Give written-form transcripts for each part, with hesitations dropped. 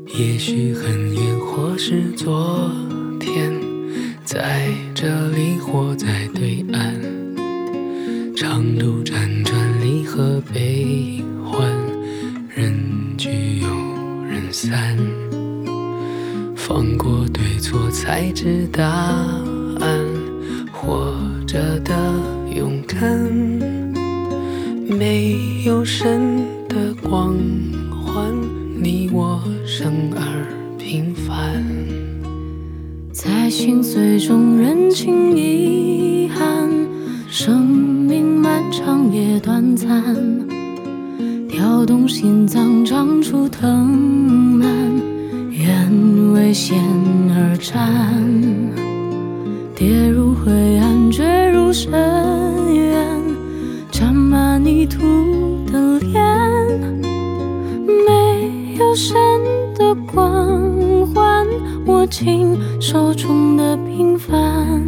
也许很远，或是昨天，在这里或在对岸，长路辗转，离合悲欢，人聚又人散，放过对错才知答案，活着的勇敢，没有神的光环，你我生而平凡， 在心碎中认清遗憾，生命漫长也短暂，跳动心脏长出藤蔓，愿为险而战，跌入灰暗坠入深渊，沾满泥土的脸，没有神的光环，握紧手中的平凡，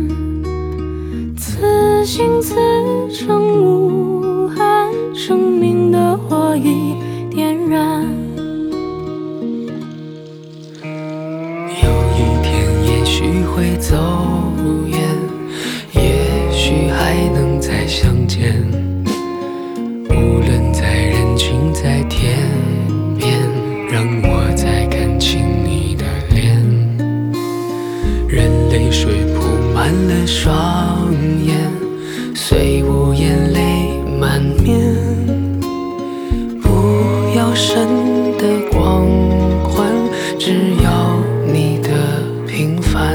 此心此生无憾，生命的火已点燃。 有一天也许会走远，也许还能再相见，无论在人群在天边，让我再看清你的脸，任泪水铺满了双眼，虽无眼泪满面，不要神的光环，只要你的平凡。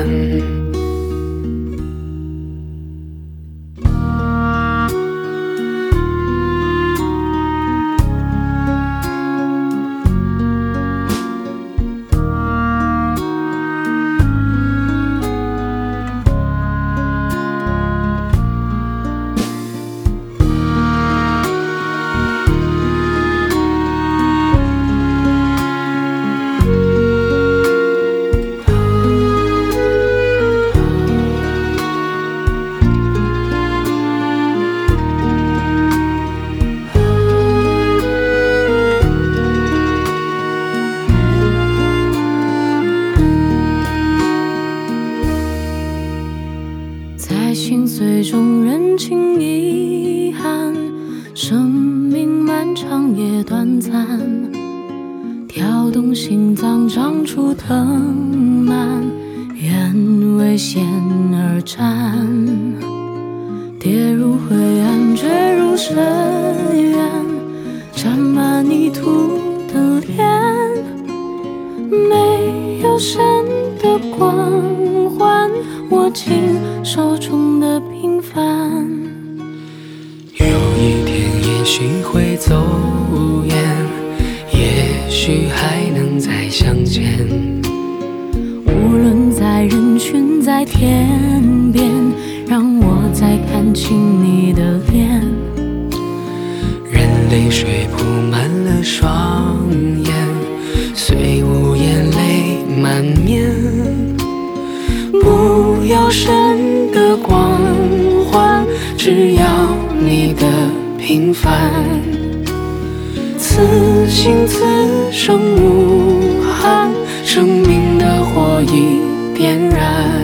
在心碎中认清遗憾，生命漫长也短暂，跳动心脏长出藤蔓，愿为险而战，跌入灰暗坠入深渊，沾满泥土的脸，没有神的光环，握紧手中的平凡。 有一天也许会走远，也许还能再相见， 无论在人群在天边，让我再看清你的脸， 任泪水铺满了双眼，虽无眼泪满面，不要神的光环，只要你的平凡，此心此生无憾，生命的火已点燃。